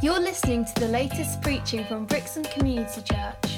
You're listening to the latest preaching from Brixton Community Church.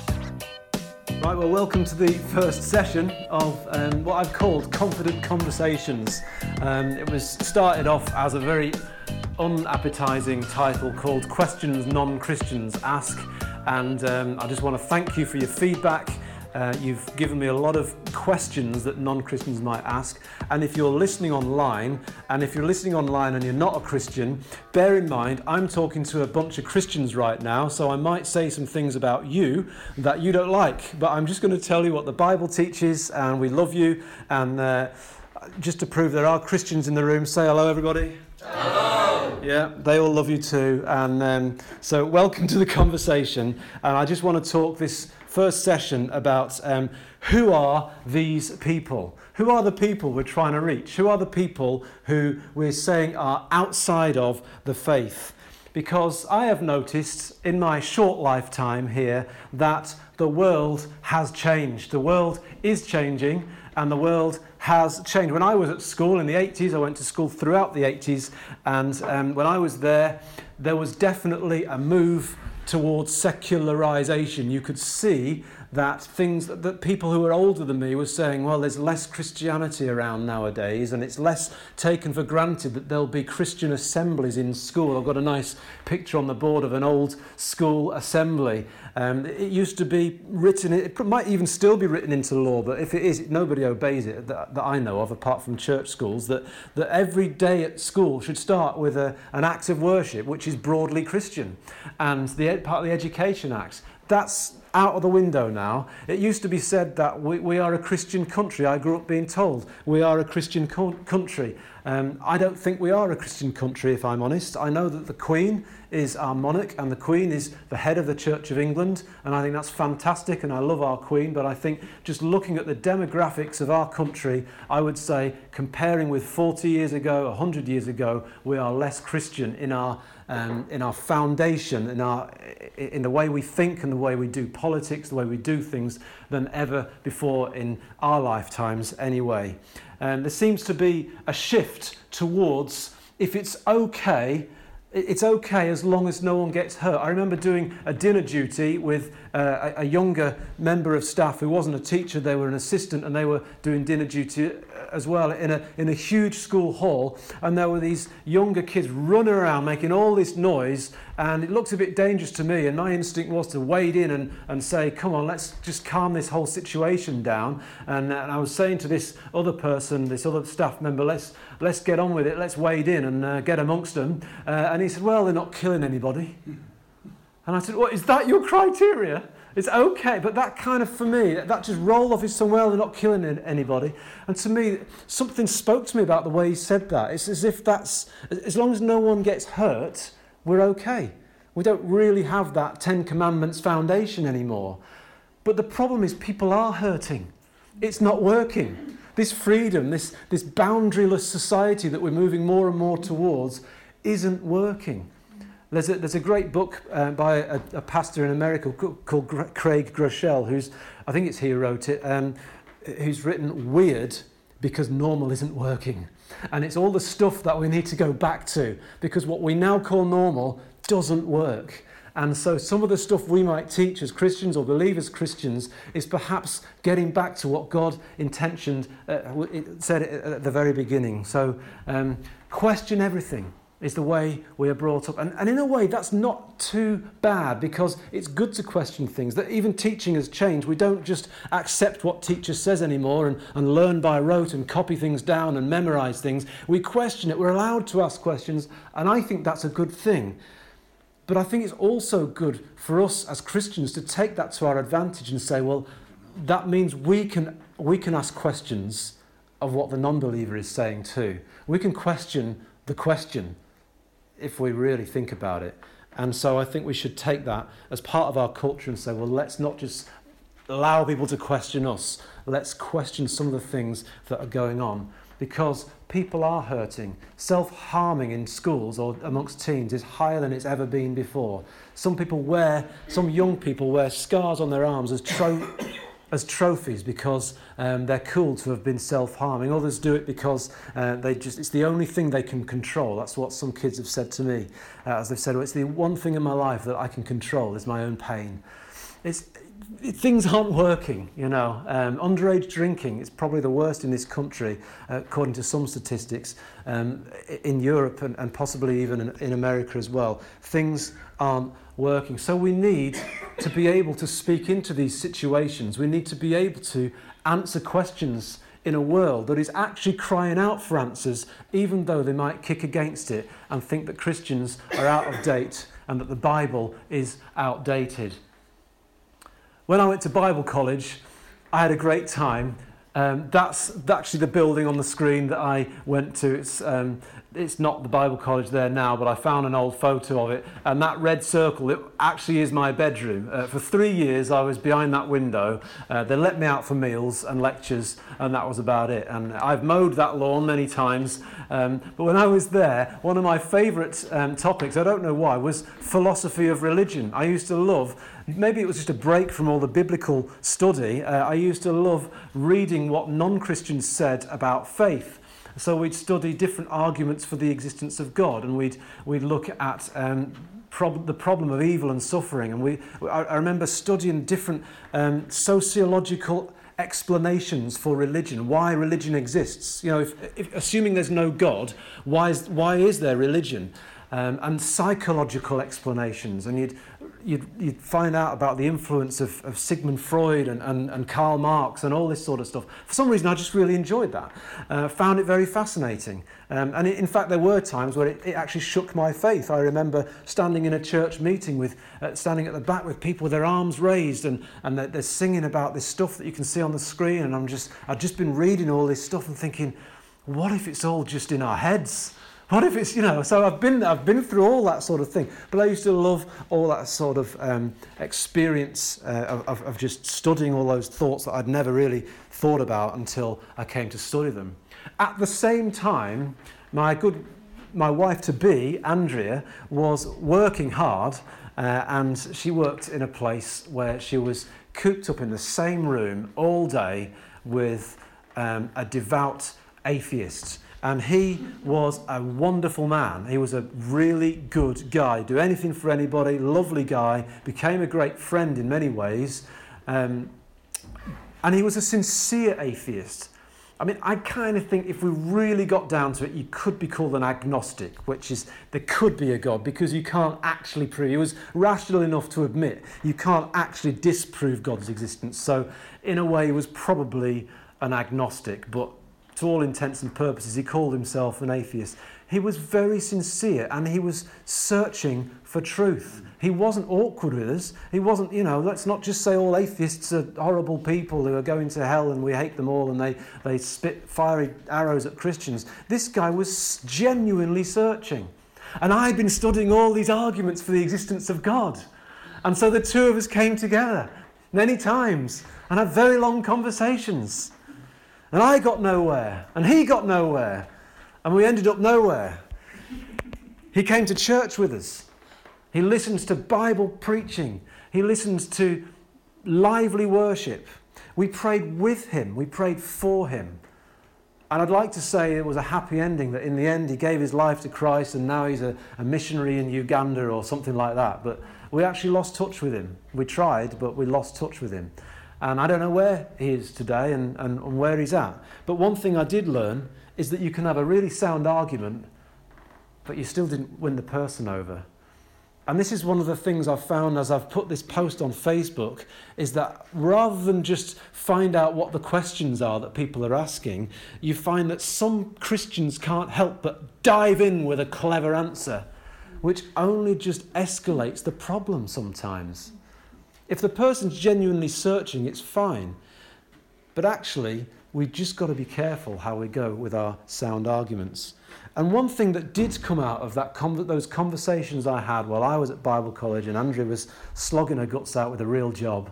Right, well, welcome to the first session of what I've called Confident Conversations. It was started off as a very unappetizing title called Questions Non-Christians Ask, and I just want to thank you for your feedback. You've given me a lot of questions that non-Christians might ask, and if you're listening online and you're not a Christian, bear in mind I'm talking to a bunch of Christians right now, so I might say some things about you that you don't like, but I'm just going to tell you what the Bible teaches, and we love you, and just to prove there are Christians in the room, say hello everybody. Hello. Yeah, they all love you too, and so welcome to the conversation, and I just want to talk this first session about who are these people? Who are the people we're trying to reach? Who are the people who we're saying are outside of the faith? Because I have noticed in my short lifetime here that the world has changed. The world is changing, and the world has changed. When I was at school in the 80s, I went to school throughout the 80s, and when I was there was definitely a move towards secularization. You could see that things that people who were older than me were saying, well, there's less Christianity around nowadays, and it's less taken for granted that there'll be Christian assemblies in school. I've got a nice picture on the board of an old school assembly. It used to be written, it might even still be written into law, but if it is, nobody obeys it that I know of, apart from church schools, that every day at school should start with an act of worship which is broadly Christian. And the part of the Education Act, that's out of the window now. It used to be said that we are a Christian country. I grew up being told we are a Christian country. I don't think we are a Christian country, if I'm honest. I know that the Queen is our monarch, and the Queen is the head of the Church of England, and I think that's fantastic, and I love our Queen, but I think just looking at the demographics of our country, I would say, comparing with 40 years ago, 100 years ago, we are less Christian in our foundation, in the way we think and the way we do politics, the way we do things, than ever before in our lifetimes anyway. There seems to be a shift towards, if it's okay as long as no one gets hurt. I remember doing a dinner duty with a younger member of staff who wasn't a teacher, they were an assistant, and they were doing dinner duty as well in a huge school hall, and there were these younger kids running around making all this noise, and it looked a bit dangerous to me, and my instinct was to wade in and say, come on, let's just calm this whole situation down. And I was saying to this other person, this other staff member, let's get on with it, let's wade in and get amongst them. And he said, well, they're not killing anybody. And I said, well, is that your criteria? It's okay, but that kind of, for me, that just rolled off his tongue, well, they're not killing anybody. And to me, something spoke to me about the way he said that. It's as if that's, as long as no one gets hurt, we're okay. We don't really have that Ten Commandments foundation anymore. But the problem is people are hurting. It's not working. This freedom, this boundaryless society that we're moving more and more towards isn't working. There's a great book by a pastor in America called Craig Groeschel, I think it's he who wrote it, who's written Weird Because Normal Isn't Working. And it's all the stuff that we need to go back to, because what we now call normal doesn't work. And so some of the stuff we might teach as Christians or believe as Christians is perhaps getting back to what God intentioned, said at the very beginning. So question everything is the way we are brought up. And in a way, that's not too bad, because it's good to question things. That even teaching has changed. We don't just accept what teacher says anymore and learn by rote and copy things down and memorize things. We question it. We're allowed to ask questions, and I think that's a good thing. But I think it's also good for us as Christians to take that to our advantage and say, well, that means we can ask questions of what the non-believer is saying too. We can question the question if we really think about it. And so I think we should take that as part of our culture and say, well, let's not just allow people to question us. Let's question some of the things that are going on, because people are hurting. Self-harming in schools or amongst teens is higher than it's ever been before. Some young people wear scars on their arms as as trophies because they're cool to have been self-harming. Others do it because it's the only thing they can control. That's what some kids have said to me. As they've said, it's the one thing in my life that I can control is my own pain. Things aren't working, you know. Underage drinking is probably the worst in this country, according to some statistics, in Europe and possibly even in America as well. Things aren't working. So we need to be able to speak into these situations. We need to be able to answer questions in a world that is actually crying out for answers, even though they might kick against it and think that Christians are out of date and that the Bible is outdated. When I went to Bible college, I had a great time. That's actually the building on the screen that I went to. It's not the Bible college there now, but I found an old photo of it. And that red circle, it actually is my bedroom. For 3 years, I was behind that window. They let me out for meals and lectures, and that was about it. And I've mowed that lawn many times. But when I was there, one of my favourite topics, I don't know why, was philosophy of religion. I used to love, maybe it was just a break from all the biblical study, I used to love reading what non-Christians said about faith. So we'd study different arguments for the existence of God, and we'd look at the problem of evil and suffering. And I remember studying different sociological explanations for religion, why religion exists. You know, if assuming there's no God, why is there religion? And psychological explanations, and you'd find out about the influence of Sigmund Freud and Karl Marx and all this sort of stuff. For some reason, I just really enjoyed that. Found it very fascinating. And in fact, there were times where it actually shook my faith. I remember standing in a church meeting standing at the back with people with their arms raised, and they're singing about this stuff that you can see on the screen. And I'd just been reading all this stuff and thinking, what if it's all just in our heads? What if it's, you know, so I've been through all that sort of thing. But I used to love all that sort of experience of just studying all those thoughts that I'd never really thought about until I came to study them. At the same time, my wife-to-be, Andrea, was working hard, and she worked in a place where she was cooped up in the same room all day with a devout atheist. And he was a wonderful man. He was a really good guy. Do anything for anybody, lovely guy, became a great friend in many ways. And he was a sincere atheist. I mean, I kind of think if we really got down to it, you could be called an agnostic, which is there could be a God because you can't actually prove. He was rational enough to admit you can't actually disprove God's existence. So in a way, he was probably an agnostic, but to all intents and purposes, he called himself an atheist. He was very sincere and he was searching for truth. He wasn't awkward with us. He wasn't, you know, let's not just say all atheists are horrible people who are going to hell and we hate them all and they spit fiery arrows at Christians. This guy was genuinely searching. And I'd been studying all these arguments for the existence of God. And so the two of us came together many times and had very long conversations. And I got nowhere, and he got nowhere, and we ended up nowhere. He came to church with us. He listens to Bible preaching. He listens to lively worship. We prayed with him. We prayed for him. And I'd like to say it was a happy ending, that in the end he gave his life to Christ and now he's a missionary in Uganda or something like that. But we actually lost touch with him. We tried, but we lost touch with him. And I don't know where he is today and where he's at. But one thing I did learn is that you can have a really sound argument, but you still didn't win the person over. And this is one of the things I've found as I've put this post on Facebook, is that rather than just find out what the questions are that people are asking, you find that some Christians can't help but dive in with a clever answer, which only just escalates the problem sometimes. If the person's genuinely searching, it's fine. But actually, we've just got to be careful how we go with our sound arguments. And one thing that did come out of those conversations I had while I was at Bible college and Andrea was slogging her guts out with a real job,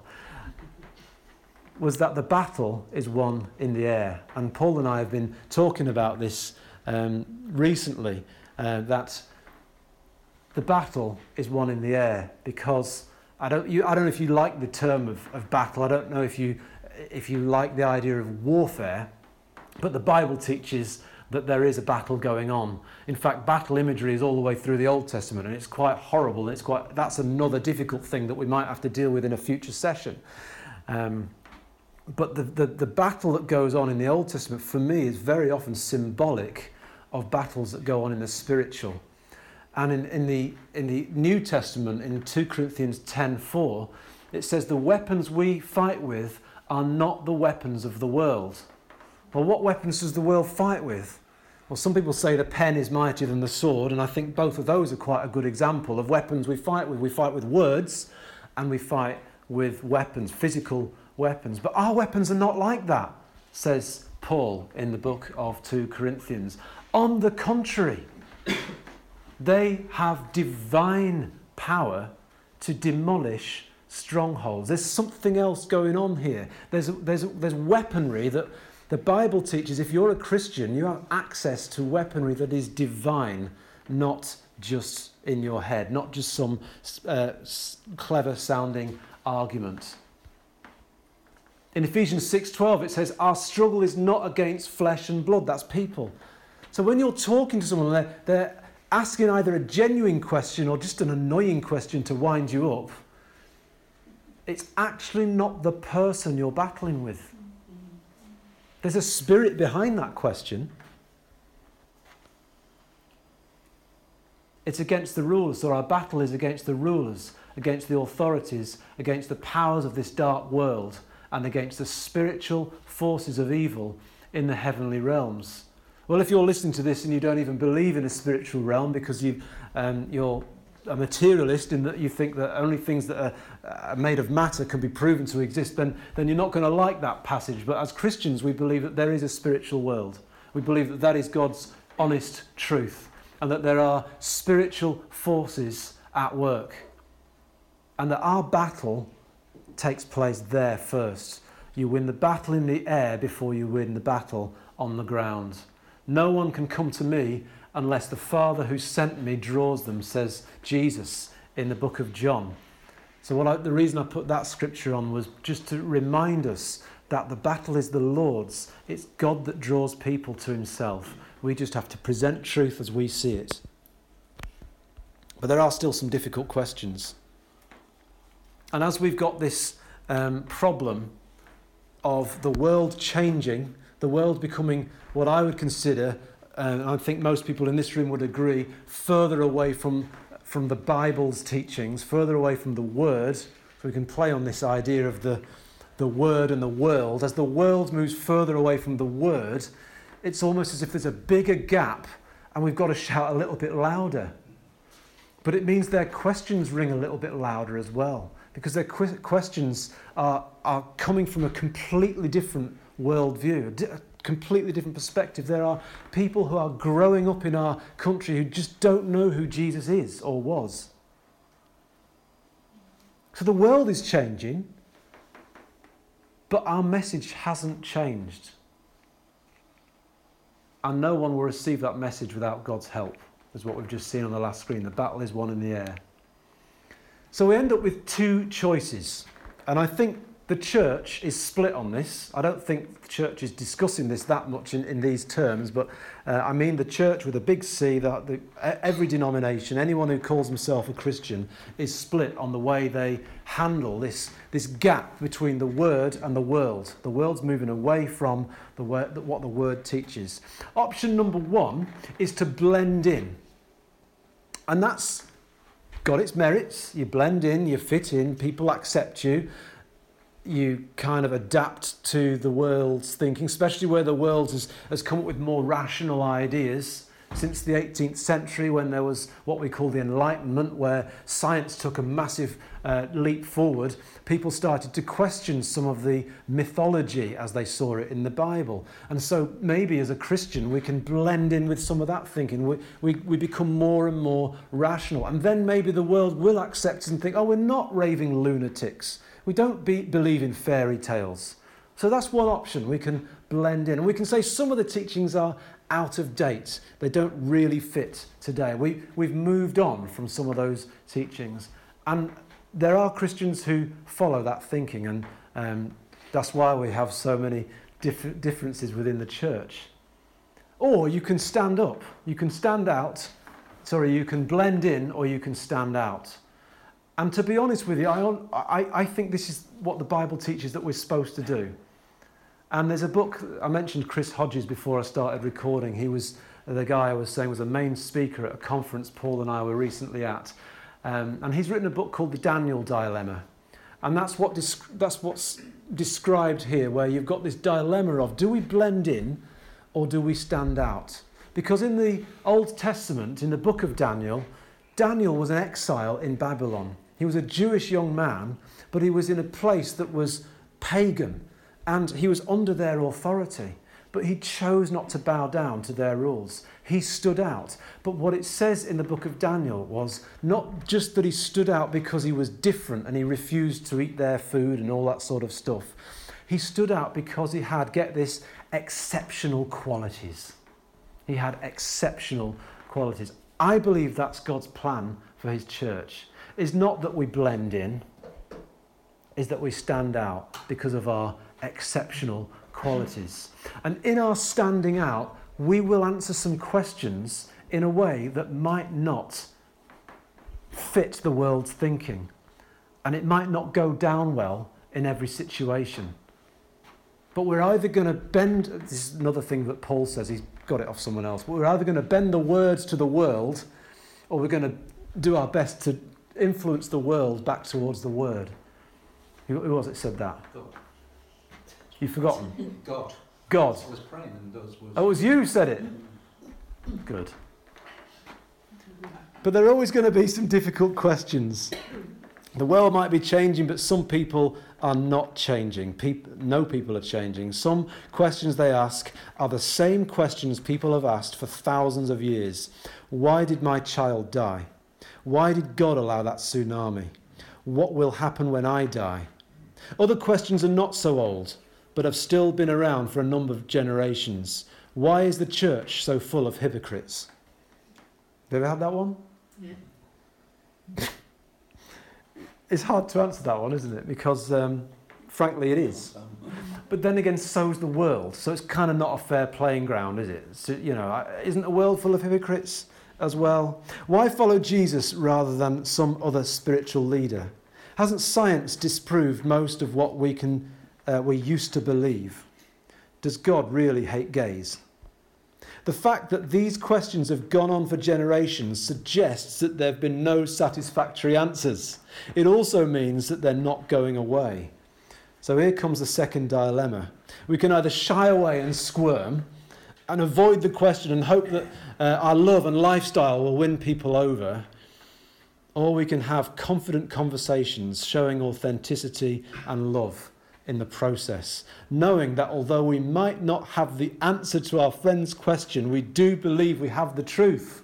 was that the battle is won in the air. And Paul and I have been talking about this recently, that the battle is won in the air, because I don't know if you like the term of battle. I don't know if you if you like, the idea of warfare, but the Bible teaches that there is a battle going on. In fact, battle imagery is all the way through the Old Testament, and it's quite horrible. That's another difficult thing that we might have to deal with in a future session. But the battle that goes on in the Old Testament, for me, is very often symbolic of battles that go on in the spiritual. And in the New Testament, in 2 Corinthians 10:4, it says the weapons we fight with are not the weapons of the world. Well, what weapons does the world fight with? Well, some people say the pen is mightier than the sword, and I think both of those are quite a good example of weapons we fight with. We fight with words, and we fight with weapons, physical weapons. But our weapons are not like that, says Paul in the book of 2 Corinthians. On the contrary, they have divine power to demolish strongholds. There's something else going on here. There's weaponry that the Bible teaches. If you're a Christian, you have access to weaponry that is divine, not just in your head, not just some clever sounding argument. In Ephesians 6:12 it says, our struggle is not against flesh and blood. That's people. So when you're talking to someone, they're asking either a genuine question or just an annoying question to wind you up. It's actually not the person you're battling with. There's a spirit behind that question. It's against the rulers. So our battle is against the rulers, against the authorities, against the powers of this dark world, and against the spiritual forces of evil in the heavenly realms. Well, if you're listening to this and you don't even believe in a spiritual realm because you're a materialist in that you think that only things that are made of matter can be proven to exist, then you're not going to like that passage. But as Christians, we believe that there is a spiritual world. We believe that that is God's honest truth, and that there are spiritual forces at work, and that our battle takes place there first. You win the battle in the air before you win the battle on the ground. No one can come to me unless the Father who sent me draws them, says Jesus in the book of John. So the reason I put that scripture on was just to remind us that the battle is the Lord's. It's God that draws people to himself. We just have to present truth as we see it. But there are still some difficult questions. And as we've got this problem of the world changing, the world becoming what I would consider, and I think most people in this room would agree, further away from the Bible's teachings, further away from the Word. So we can play on this idea of the Word and the world. As the world moves further away from the Word, it's almost as if there's a bigger gap and we've got to shout a little bit louder. But it means their questions ring a little bit louder as well, because their questions are coming from a completely different worldview, a completely different perspective. There are people who are growing up in our country who just don't know who Jesus is or was. So the world is changing, but our message hasn't changed. And no one will receive that message without God's help, is what we've just seen on the last screen. The battle is won in the air. So we end up with two choices. And I think the church is split on this. I don't think the church is discussing this that much in these terms, but I mean the church with a big C, every denomination, anyone who calls himself a Christian is split on the way they handle this gap between the Word and the world. The world's moving away from what the Word teaches. Option number one is to blend in. And that's got its merits. You blend in, you fit in, people accept you. You kind of adapt to the world's thinking, especially where the world has come up with more rational ideas since the 18th century, when there was what we call the Enlightenment, where science took a massive leap forward. People started to question some of the mythology as they saw it in the Bible. And so maybe as a Christian we can blend in with some of that thinking. We become more and more rational. And then maybe the world will accept us and think, oh, we're not raving lunatics. We don't believe in fairy tales. So that's one option. We can blend in. And we can say some of the teachings are out of date. They don't really fit today. We've moved on from some of those teachings. And there are Christians who follow that thinking. And That's why we have so many differences within the church. Or you can stand up, you can you can blend in, or you can stand out. And to be honest with you, I think this is what the Bible teaches that we're supposed to do. And there's a book, I mentioned Chris Hodges before I started recording. He was the guy I was saying was a main speaker at a conference Paul and I were recently at. And he's written a book called The Daniel Dilemma. And that's what's described here, where you've got this dilemma of, do we blend in or do we stand out? Because in the Old Testament, in the book of Daniel, Daniel was an exile in Babylon. He was a Jewish young man, but he was in a place that was pagan, and he was under their authority. But he chose not to bow down to their rules. He stood out. But what it says in the book of Daniel was not just that he stood out because he was different and he refused to eat their food and all that sort of stuff. He stood out because he had, get this, exceptional qualities. He had exceptional qualities. I believe that's God's plan for his church. Is not that we blend in, is that we stand out because of our exceptional qualities. And in our standing out, we will answer some questions in a way that might not fit the world's thinking. And it might not go down well in every situation. But we're either going to bend, this is another thing that Paul says, he's got it off someone else, but we're either going to bend the words to the world, or we're going to do our best to influence the world back towards the word. Who was it said that? God. You've forgotten? God. God. I was praying and those was... Oh, it was you who said it? Good. But there are always going to be some difficult questions. The world might be changing, but some people are not changing. No people are changing. Some questions they ask are the same questions people have asked for thousands of years. Why did my child die? Why did God allow that tsunami? What will happen when I die? Other questions are not so old, but have still been around for a number of generations. Why is the church so full of hypocrites? Have you ever had that one? Yeah. It's hard to answer that one, isn't it? Because, frankly, it is. But then again, so's the world. So it's kind of not a fair playing ground, is it? So, isn't the world full of hypocrites as well? Why follow Jesus rather than some other spiritual leader? Hasn't science disproved most of what we used to believe? Does God really hate gays? The fact that these questions have gone on for generations suggests that there have been no satisfactory answers. It also means that they're not going away. So here comes the second dilemma. We can either shy away and squirm and avoid the question and hope that our love and lifestyle will win people over, or we can have confident conversations showing authenticity and love in the process, knowing that although we might not have the answer to our friend's question, we do believe we have the truth.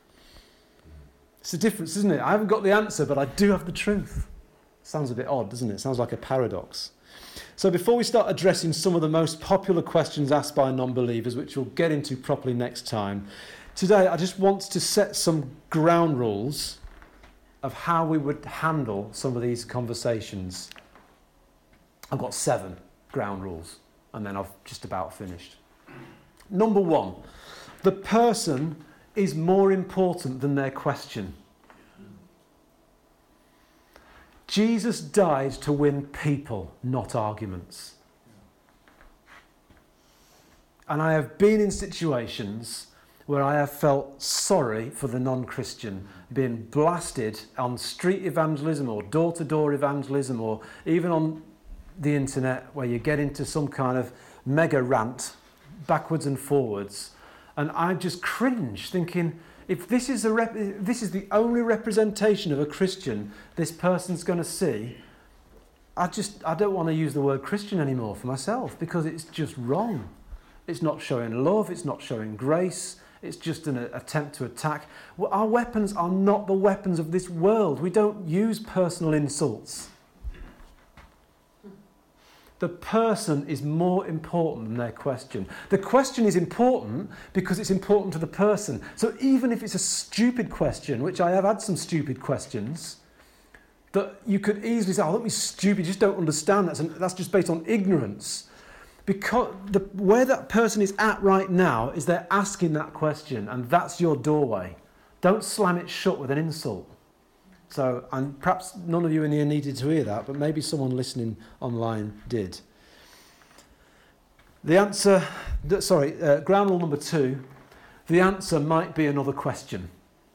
It's a difference, isn't it? I haven't got the answer, but I do have the truth. Sounds a bit odd, doesn't it? Sounds like a paradox. So before we start addressing some of the most popular questions asked by non-believers, which we'll get into properly next time, today I just want to set some ground rules of how we would handle some of these conversations. I've got 7 ground rules, and then I've just about finished. Number 1, the person is more important than their question. Jesus died to win people, not arguments. And I have been in situations where I have felt sorry for the non-Christian being blasted on street evangelism or door-to-door evangelism, or even on the internet, where you get into some kind of mega rant backwards and forwards, and I just cringe thinking, if this is the only representation of a Christian this person's going to see, I don't want to use the word Christian anymore for myself, because it's just wrong. It's not showing love, it's not showing grace, it's just an attempt to attack. Well, our weapons are not the weapons of this world. We don't use personal insults. The person is more important than their question. The question is important because it's important to the person. So even if it's a stupid question, which I have had some stupid questions, that you could easily say, oh, look, he's stupid, you just don't understand that. That's just based on ignorance. Because where that person is at right now is they're asking that question, and that's your doorway. Don't slam it shut with an insult. So, and perhaps none of you in here needed to hear that, but maybe someone listening online did. The answer, ground rule number 2, the answer might be another question.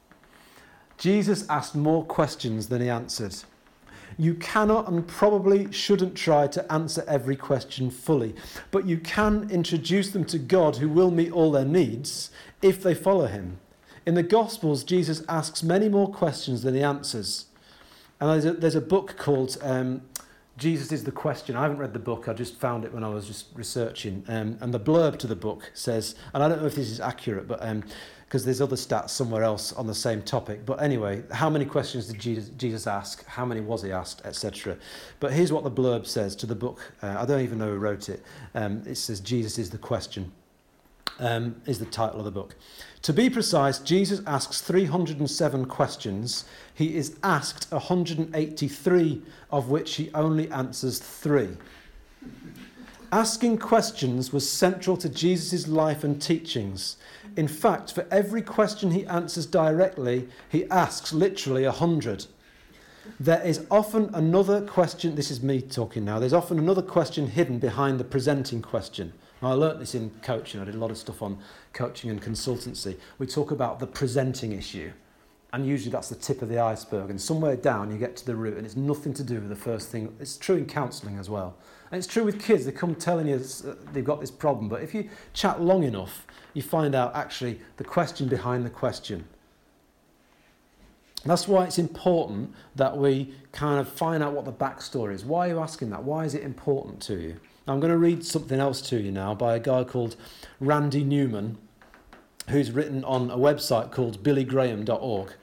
Jesus asked more questions than he answered. You cannot and probably shouldn't try to answer every question fully, but you can introduce them to God, who will meet all their needs if they follow him. In the Gospels, Jesus asks many more questions than he answers. And there's a book called Jesus is the Question. I haven't read the book, I just found it when I was just researching. And the blurb to the book says, and I don't know if this is accurate, but because there's other stats somewhere else on the same topic. But anyway, how many questions did Jesus ask? How many was he asked, etc. But here's what the blurb says to the book. I don't even know who wrote it. It says, Jesus is the Question, is the title of the book. To be precise, Jesus asks 307 questions. He is asked 183, of which he only answers 3. Asking questions was central to Jesus' life and teachings. In fact, for every question he answers directly, he asks literally 100. There is often another question, this is me talking now, there's often another question hidden behind the presenting question. I learnt this in coaching. I did a lot of stuff on coaching and consultancy. We talk about the presenting issue, and usually that's the tip of the iceberg, and somewhere down you get to the root, and it's nothing to do with the first thing. It's true in counselling as well, and it's true with kids. They come telling you they've got this problem, but if you chat long enough, you find out actually the question behind the question. That's why it's important that we kind of find out what the backstory is. Why are you asking that? Why is it important to you? I'm going to read something else to you now by a guy called Randy Newman, who's written on a website called billygraham.org.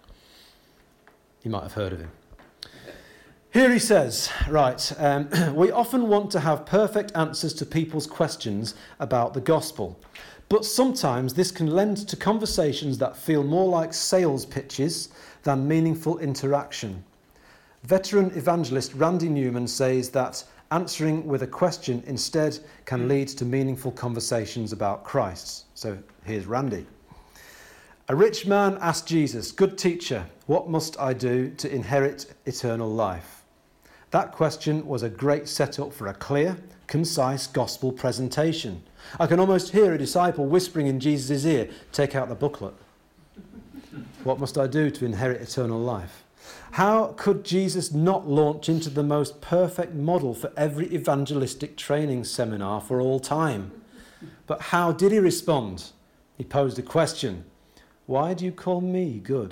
You might have heard of him. Here he says, right, we often want to have perfect answers to people's questions about the gospel, but sometimes this can lend to conversations that feel more like sales pitches than meaningful interaction. Veteran evangelist Randy Newman says that answering with a question instead can lead to meaningful conversations about Christ. So here's Randy. A rich man asked Jesus, "Good teacher, what must I do to inherit eternal life?" That question was a great setup for a clear, concise gospel presentation. I can almost hear a disciple whispering in Jesus' ear, "Take out the booklet. What must I do to inherit eternal life?" How could Jesus not launch into the most perfect model for every evangelistic training seminar for all time? But how did he respond? He posed a question. Why do you call me good?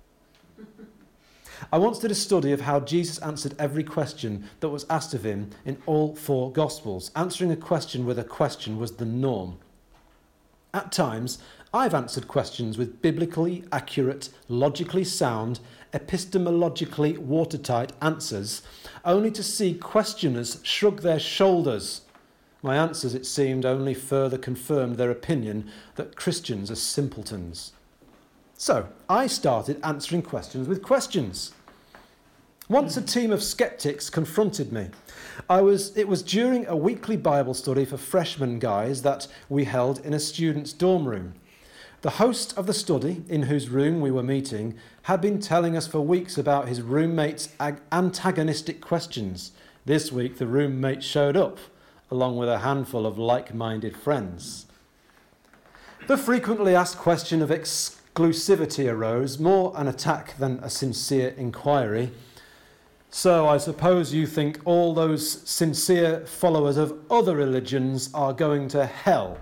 I once did a study of how Jesus answered every question that was asked of him in all 4 Gospels. Answering a question with a question was the norm. At times, I've answered questions with biblically accurate, logically sound, epistemologically watertight answers, only to see questioners shrug their shoulders. My answers, it seemed, only further confirmed their opinion that Christians are simpletons. So, I started answering questions with questions. Once a team of skeptics confronted me. It was during a weekly Bible study for freshman guys that we held in a student's dorm room. The host of the study, in whose room we were meeting, had been telling us for weeks about his roommate's antagonistic questions. This week, the roommate showed up, along with a handful of like-minded friends. The frequently asked question of exclusivity arose, more an attack than a sincere inquiry. So I suppose you think all those sincere followers of other religions are going to hell?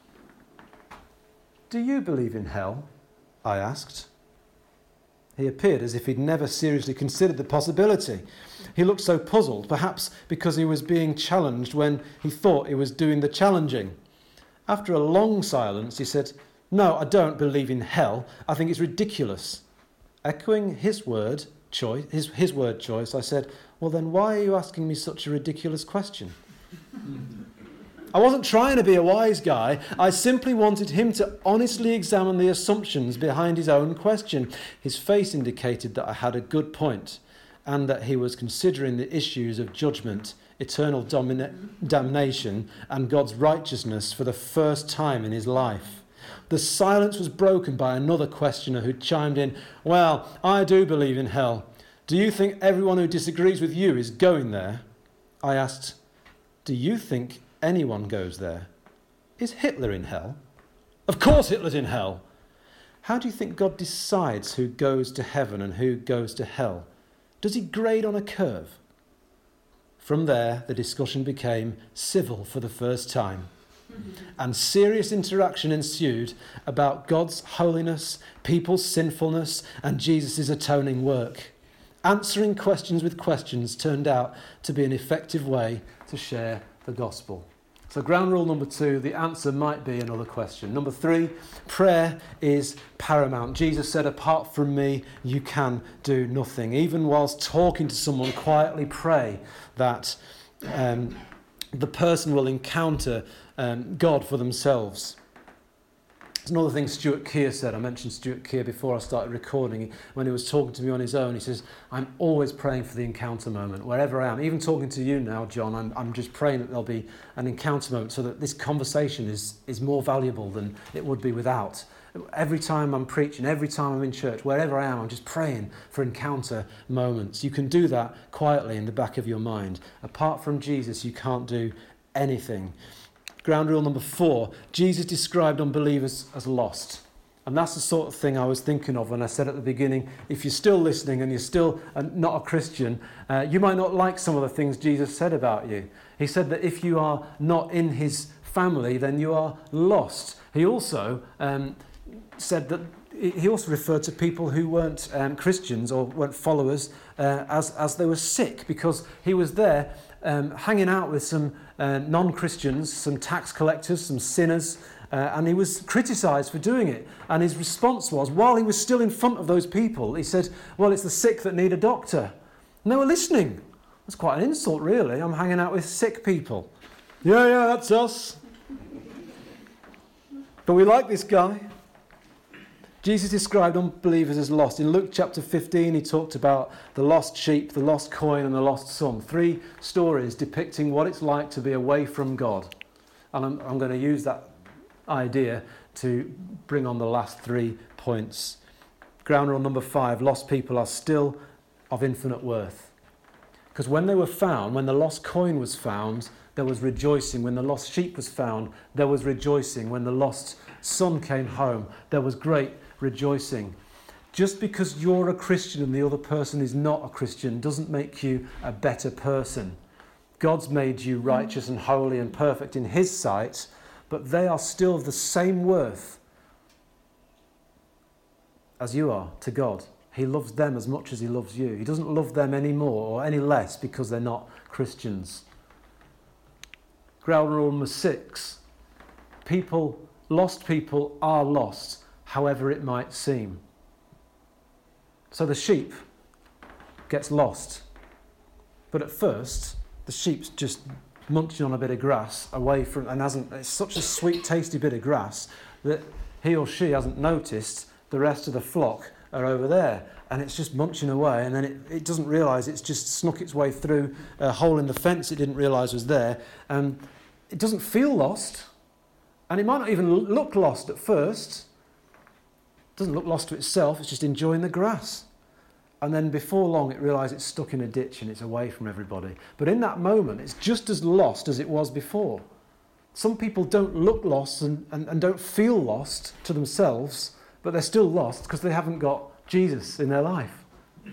Do you believe in hell? I asked. He appeared as if he'd never seriously considered the possibility. He looked so puzzled, perhaps because he was being challenged when he thought he was doing the challenging. After a long silence, he said, "No, I don't believe in hell. I think it's ridiculous." Echoing his word choice, I said, "Well then, why are you asking me such a ridiculous question?" I wasn't trying to be a wise guy. I simply wanted him to honestly examine the assumptions behind his own question. His face indicated that I had a good point. and that he was considering the issues of judgment, eternal damnation, and God's righteousness for the first time in his life. The silence was broken by another questioner who chimed in, "Well, I do believe in hell. Do you think everyone who disagrees with you is going there?" I asked, "Do you think anyone goes there? Is Hitler in hell?" "Of course Hitler's in hell." "How do you think God decides who goes to heaven and who goes to hell? Does he grade on a curve?" From there, the discussion became civil for the first time. And serious interaction ensued about God's holiness, people's sinfulness, and Jesus' atoning work. Answering questions with questions turned out to be an effective way to share the gospel. So ground rule number 2, the answer might be another question. Number 3, prayer is paramount. Jesus said, "Apart from me, you can do nothing." Even whilst talking to someone, quietly pray that the person will encounter God for themselves. There's another thing Stuart Keir said. I mentioned Stuart Keir before I started recording. When he was talking to me on his own, he says, "I'm always praying for the encounter moment, wherever I am." Even talking to you now, John, I'm just praying that there'll be an encounter moment so that this conversation is more valuable than it would be without. Every time I'm preaching, every time I'm in church, wherever I am, I'm just praying for encounter moments. You can do that quietly in the back of your mind. Apart from Jesus, you can't do anything. Ground rule number 4, Jesus described unbelievers as lost. And that's the sort of thing I was thinking of when I said at the beginning, if you're still listening and you're still not a Christian, you might not like some of the things Jesus said about you. He said that if you are not in his family, then you are lost. He also said that he also referred to people who weren't Christians or weren't followers as they were sick, because he was there hanging out with some non-Christians, some tax collectors, some sinners, and he was criticised for doing it. And his response was, while he was still in front of those people, he said, "Well, it's the sick that need a doctor." And they were listening. That's quite an insult, really. I'm hanging out with sick people. Yeah, that's us. But we like this guy. Jesus described unbelievers as lost. In Luke chapter 15, he talked about the lost sheep, the lost coin, and the lost son. 3 stories depicting what it's like to be away from God. And I'm going to use that idea to bring on the last 3 points. Ground rule number 5, lost people are still of infinite worth. Because when they were found, when the lost coin was found, there was rejoicing. When the lost sheep was found, there was rejoicing. When the lost son came home, there was great rejoicing. Just because you're a Christian and the other person is not a Christian doesn't make you a better person. God's made you righteous and holy and perfect in his sight, but they are still of the same worth as you are to God. He loves them as much as he loves you. He doesn't love them any more or any less because they're not Christians. Ground rule number 6. Lost people are lost, however it might seem. So the sheep gets lost. But at first, the sheep's just munching on a bit of grass away from, and it's such a sweet, tasty bit of grass that he or she hasn't noticed the rest of the flock are over there. And it's just munching away, and then it doesn't realise it's just snuck its way through a hole in the fence it didn't realise was there. And it doesn't feel lost. And it might not even look lost at first. It doesn't look lost to itself, it's just enjoying the grass. And then before long it realises it's stuck in a ditch and it's away from everybody. But in that moment it's just as lost as it was before. Some people don't look lost and don't feel lost to themselves, but they're still lost because they haven't got Jesus in their life.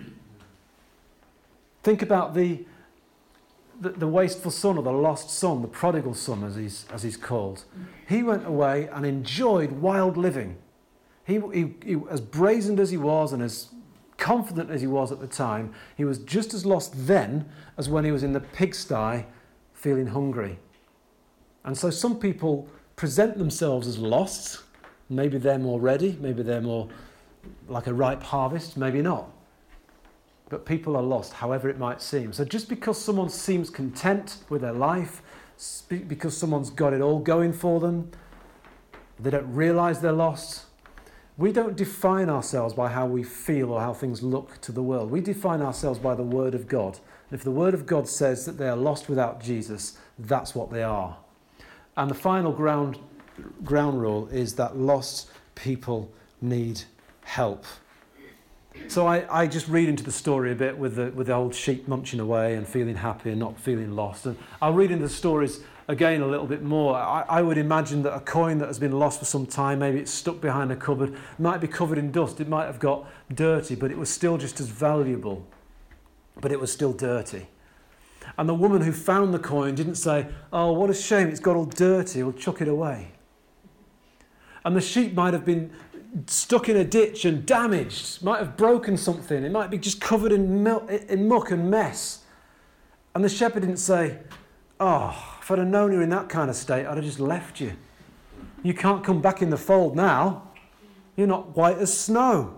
Think about the wasteful son, or the lost son, the prodigal son as he's called. He went away and enjoyed wild living. He as brazened as he was and as confident as he was at the time, he was just as lost then as when he was in the pigsty feeling hungry. And so some people present themselves as lost. Maybe they're more ready, maybe they're more like a ripe harvest, maybe not. But people are lost, however it might seem. So just because someone seems content with their life, because someone's got it all going for them, they don't realise they're lost, We don't define ourselves by how we feel or how things look to the world. We define ourselves by the Word of God. And if the Word of God says that they are lost without Jesus, that's what they are. And the final ground rule is that lost people need help. So I just read into the story a bit with the old sheep munching away and feeling happy and not feeling lost. And I'll read into the stories again a little bit more. I would imagine that a coin that has been lost for some time, maybe it's stuck behind a cupboard, might be covered in dust, it might have got dirty, but it was still just as valuable. But it was still dirty. And the woman who found the coin didn't say, "Oh, what a shame, it's got all dirty, we'll chuck it away." And the sheep might have been stuck in a ditch and damaged, might have broken something, it might be just covered in muck and mess. And the shepherd didn't say, "Oh, if I'd have known you were in that kind of state, I'd have just left you. You can't come back in the fold now. You're not white as snow."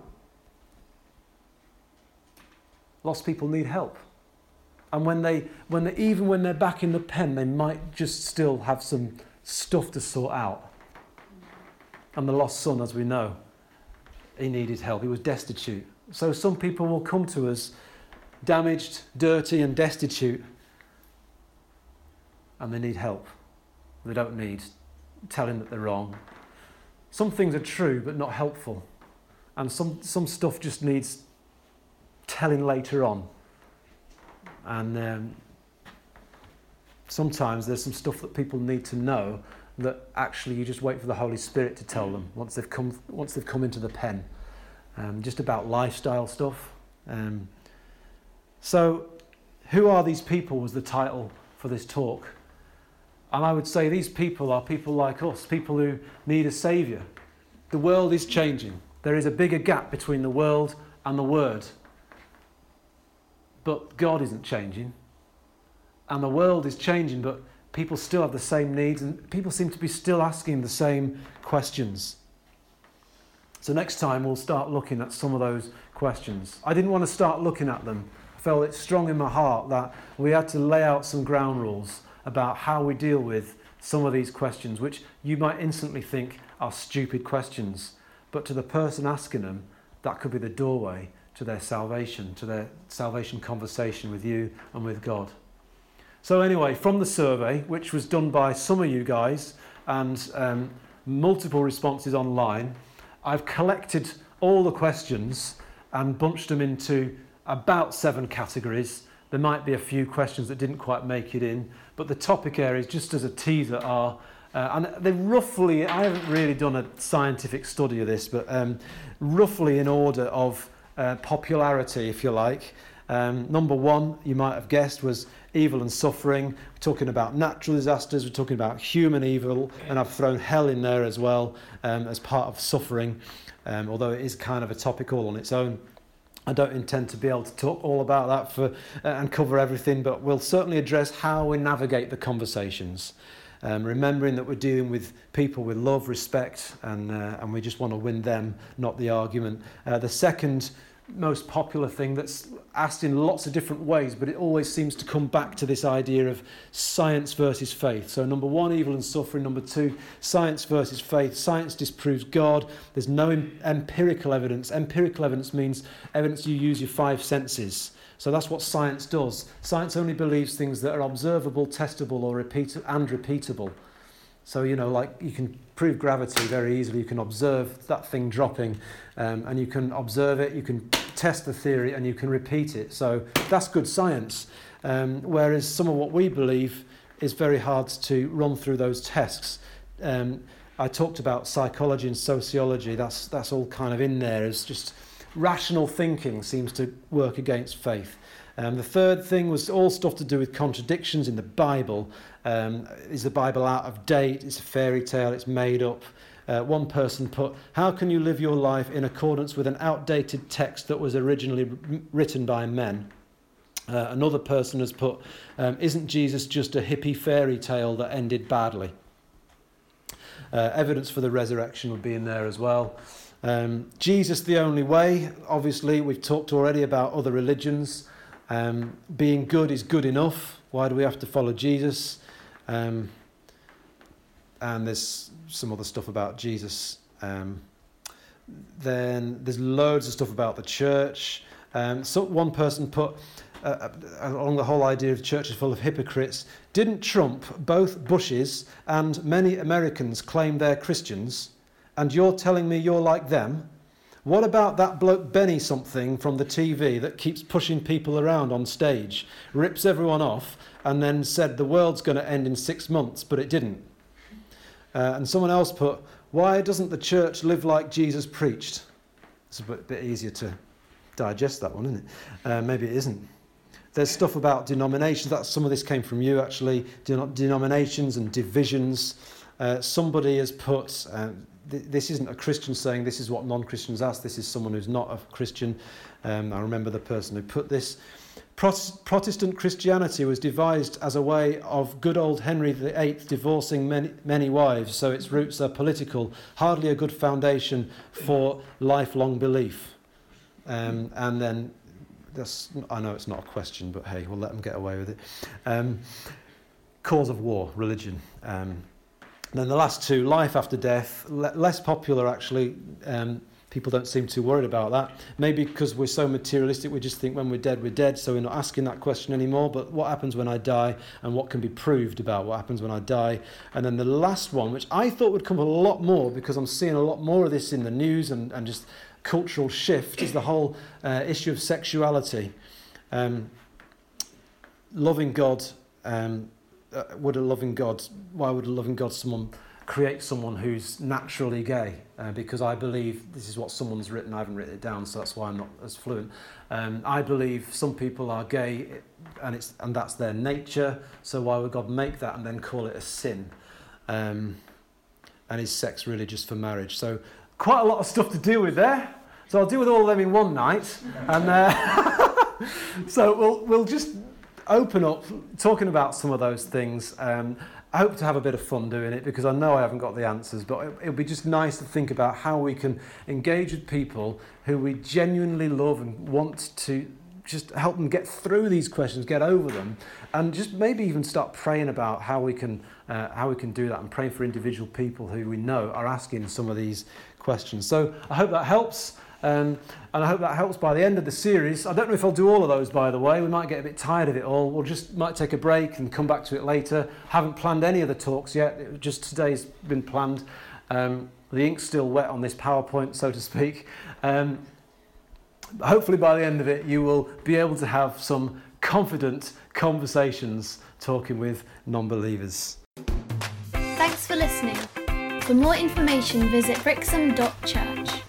Lost people need help. And even when they're back in the pen, they might just still have some stuff to sort out. And the lost son, as we know, he needed help. He was destitute. So some people will come to us damaged, dirty and destitute, and they need help. They don't need telling that they're wrong. Some things are true but not helpful. And some stuff just needs telling later on. And sometimes there's some stuff that people need to know that actually you just wait for the Holy Spirit to tell them once they've come into the pen. Just about lifestyle stuff. So, who are these people was the title for this talk. And I would say these people are people like us, people who need a saviour. The world is changing. There is a bigger gap between the world and the Word. But God isn't changing. And the world is changing, but people still have the same needs, and people seem to be still asking the same questions. So next time we'll start looking at some of those questions. I didn't want to start looking at them. I felt it strong in my heart that we had to lay out some ground rules about how we deal with some of these questions, which you might instantly think are stupid questions. But to the person asking them, that could be the doorway to their salvation conversation with you and with God. So anyway, from the survey, which was done by some of you guys and multiple responses online, I've collected all the questions and bunched them into about 7 categories. There might be a few questions that didn't quite make it in, but the topic areas, just as a teaser, are, and they roughly, I haven't really done a scientific study of this, but roughly in order of popularity, if you like. Number 1, you might have guessed, was evil and suffering. We're talking about natural disasters, we're talking about human evil, and I've thrown hell in there as well as part of suffering, although it is kind of a topic all on its own. I don't intend to be able to talk all about that and cover everything, but we'll certainly address how we navigate the conversations. Remembering that we're dealing with people with love, respect, and we just want to win them, not the argument. The second most popular thing that's asked in lots of different ways, but it always seems to come back to this idea of science versus faith. So number 1, evil and suffering. Number 2, science versus faith. Science disproves God. There's no empirical evidence. Empirical evidence means evidence you use your 5 senses. So that's what science does. Science only believes things that are observable, testable, or repeatable. So, like you can prove gravity very easily. You can observe that thing dropping, and you can observe it, you can test the theory, and you can repeat it. So that's good science. Whereas some of what we believe is very hard to run through those tests. I talked about psychology and sociology. That's all kind of in there. It's just rational thinking seems to work against faith. The third thing was all stuff to do with contradictions in the Bible. Is the Bible out of date? It's a fairy tale, it's made up. One person put, how can you live your life in accordance with an outdated text that was originally written by men? Another person has put, isn't Jesus just a hippie fairy tale that ended badly? Evidence for the resurrection would be in there as well. Jesus the only way. Obviously, we've talked already about other religions. Being good is good enough. Why do we have to follow Jesus? And there's some other stuff about Jesus Then there's loads of stuff about the church. So one person put, along the whole idea of churches full of hypocrites, didn't Trump, both Bushes and many Americans claim they're Christians, and you're telling me you're like them? What about that bloke Benny something from the TV that keeps pushing people around on stage, rips everyone off, and then said the world's going to end in 6 months, but it didn't? And someone else put, why doesn't the church live like Jesus preached? It's a bit easier to digest, that one, isn't it? Maybe it isn't. There's stuff about denominations. Some of this came from you, actually. Denominations and divisions. Somebody has put, this isn't a Christian saying this is what non-Christians ask. This is someone who's not a Christian. I remember the person who put this. Protestant Christianity was devised as a way of good old Henry VIII divorcing many wives, so its roots are political, hardly a good foundation for lifelong belief. And then, I know it's not a question, but hey, we'll let them get away with it. Cause of war, religion. Then the last two, life after death, less popular actually. People don't seem too worried about that. Maybe because we're so materialistic, we just think when we're dead, so we're not asking that question anymore. But what happens when I die, and what can be proved about what happens when I die? And then the last one, which I thought would come a lot more, because I'm seeing a lot more of this in the news and just cultural shift, is the whole issue of sexuality. Loving God, why would a loving God create someone who's naturally gay? Because I believe, this is what someone's written, I haven't written it down, so that's why I'm not as fluent. I believe some people are gay and that's their nature, so why would God make that and then call it a sin? And is sex really just for marriage? So quite a lot of stuff to deal with there. So I'll deal with all of them in one night. And so we'll just open up talking about some of those things. I hope to have a bit of fun doing it, because I know I haven't got the answers, but it'll be just nice to think about how we can engage with people who we genuinely love and want to just help them get through these questions, get over them, and just maybe even start praying about how we can do that, and praying for individual people who we know are asking some of these questions. So I hope that helps. And I hope that helps by the end of the series. I don't know if I'll do all of those, by the way. We might get a bit tired of it all. Might take a break and come back to it later. Haven't planned any of the talks yet. Just today's been planned. The ink's still wet on this PowerPoint, so to speak. Hopefully by the end of it, you will be able to have some confident conversations talking with non-believers. Thanks for listening. For more information, visit brixham.church.